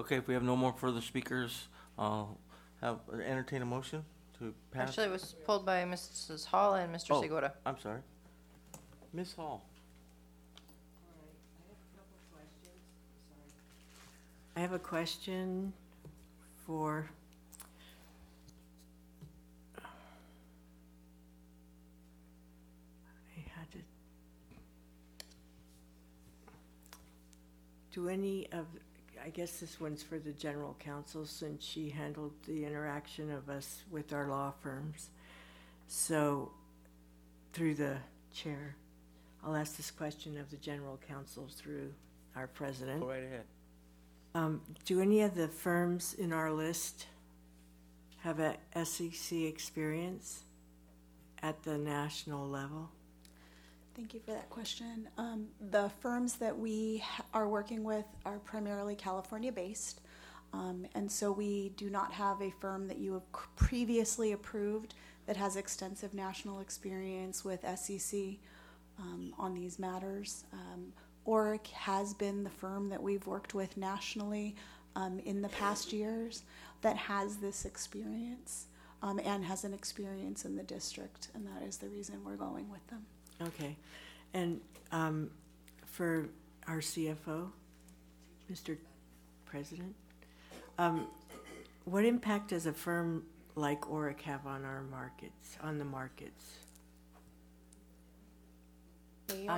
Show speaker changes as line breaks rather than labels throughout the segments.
Okay, if we have no more further speakers, I'll entertain a motion to pass.
Actually, it was pulled by Mrs. Hall and Mr.
Oh,
Segura.
I'm sorry. Ms. Hall.
I have a question for do any of, I guess this one's for the general counsel since she handled the interaction of us with our law firms. So through the chair, I'll ask this question of the general counsel through our president.
Go right ahead.
Do any of the firms in our list have a SEC experience at the national level?
Thank you for that question. The firms that we are working with are primarily California-based, and so we do not have a firm that you have previously approved that has extensive national experience with SEC on these matters. ORIC has been the firm that we've worked with nationally in the past years that has this experience and has an experience in the district, and that is the reason we're going with them.
Okay. And for our CFO, Mr. President, what impact does a firm like ORIC have on our markets, on the markets?
They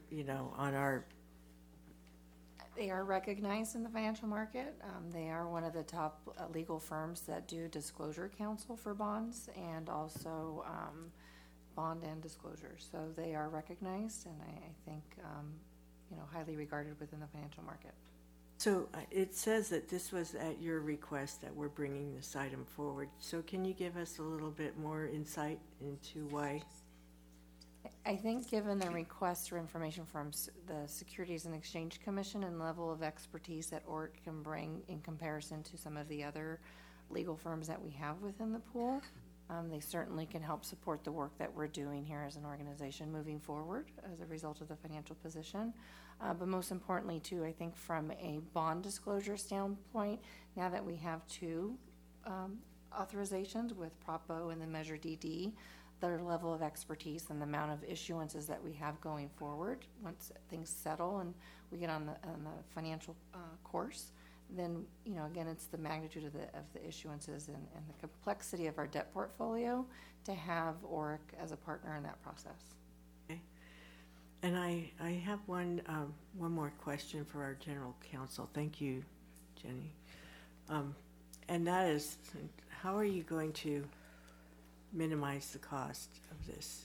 are recognized in the financial market. They are one of the top legal firms that do disclosure counsel for bonds and also bond and disclosure. So they are recognized and I think, highly regarded within the financial market.
So it says that this was at your request that we're bringing this item forward. So can you give us a little bit more insight into why?
I think given the request for information from the Securities and Exchange Commission and level of expertise that ORIC can bring in comparison to some of the other legal firms that we have within the pool, they certainly can help support the work that we're doing here as an organization moving forward as a result of the financial position. But most importantly, too, I think from a bond disclosure standpoint, now that we have two authorizations with Propo and the Measure DD, their level of expertise and the amount of issuances that we have going forward, once things settle and we get on the financial course, then, again, it's the magnitude of the issuances and the complexity of our debt portfolio to have ORIC as a partner in that process.
Okay. And I have one more question for our general counsel. Thank you, Jenny. And that is, how are you going to minimize the cost of this?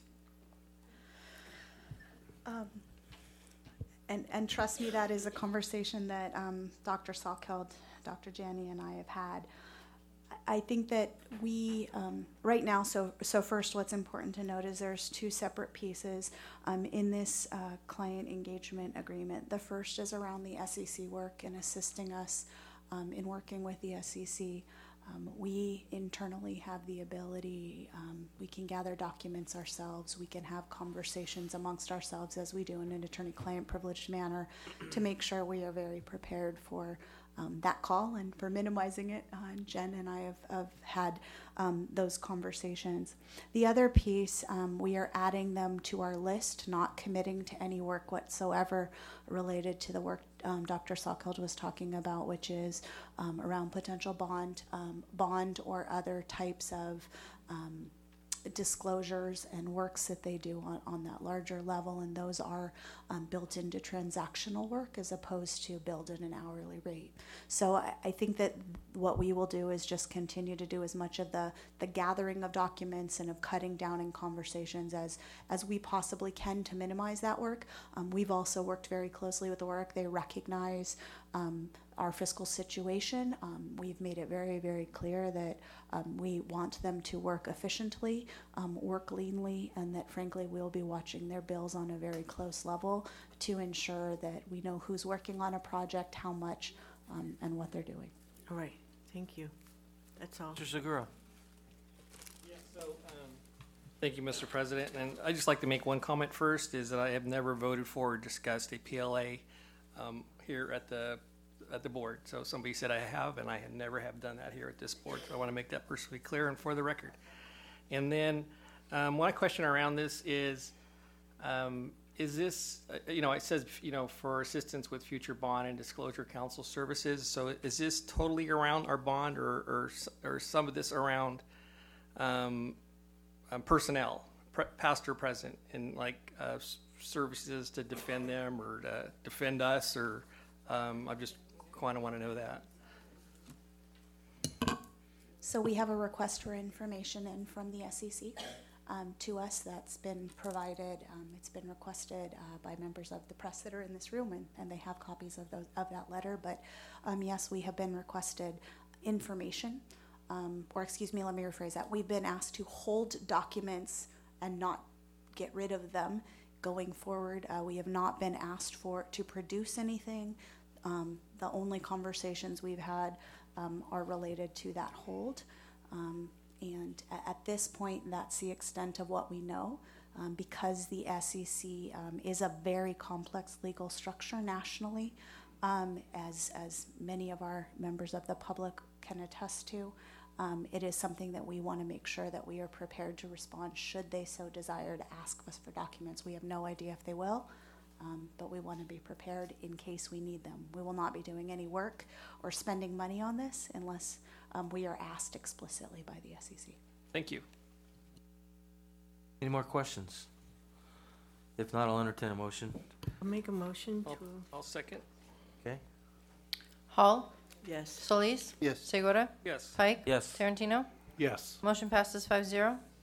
And trust me, that is a conversation that Dr. Salkeld, Dr. Janney, and I have had. I think that we, right now, so first what's important to note is there's two separate pieces in this client engagement agreement. The first is around the SEC work and assisting us in working with the SEC. We internally have the ability, we can gather documents ourselves, we can have conversations amongst ourselves as we do in an attorney-client privileged manner to make sure we are very prepared for that call and for minimizing it. Jen and I have had those conversations. The other piece, we are adding them to our list, not committing to any work whatsoever related to the work Dr. Salkeld was talking about, which is around potential bond or other types of disclosures and works that they do on that larger level, and those are built into transactional work as opposed to billed at an hourly rate. So I think that what we will do is just continue to do as much of the gathering of documents and of cutting down in conversations as we possibly can to minimize that work. We've also worked very closely with the work. They recognize our fiscal situation. We've made it very, very clear that we want them to work efficiently, work leanly, and that frankly we'll be watching their bills on a very close level to ensure that we know who's working on a project, how much, and what they're doing.
All right, thank you. That's all.
Mr. Segura.
Yeah, so thank you, Mr. President. And I'd just like to make one comment first, is that I have never voted for or discussed a PLA here at the at the board. So somebody said I have, and I had never have done that here at this board. So I want to make that perfectly clear and for the record. And then one question around this is this, it says, for assistance with future bond and disclosure counsel services. So is this totally around our bond or some of this around personnel, past or present, and like services to defend them or to defend us, or I just kind of want to know that.
So we have a request for information in from the SEC to us that's been provided. It's been requested by members of the press that are in this room, and they have copies of that letter. But yes, we have been requested information, or excuse me, let me rephrase that. We've been asked to hold documents and not get rid of them going forward. We have not been asked to produce anything. The only conversations we've had are related to that hold. And at this point, that's the extent of what we know, because the SEC is a very complex legal structure nationally, as many of our members of the public can attest to. It is something that we want to make sure that we are prepared to respond should they so desire to ask us for documents. We have no idea if they will, but we want to be prepared in case we need them. We will not be doing any work or spending money on this unless we are asked explicitly by the SEC.
Thank you.
Any more questions? If not, I'll entertain a motion.
I'll make a motion to,
I'll second.
Okay?
Hall,
yes.
Solis,
Yes.
Segura,
Yes.
Pike.
Yes.
Tarantino.
Yes.
Motion passes 5-0.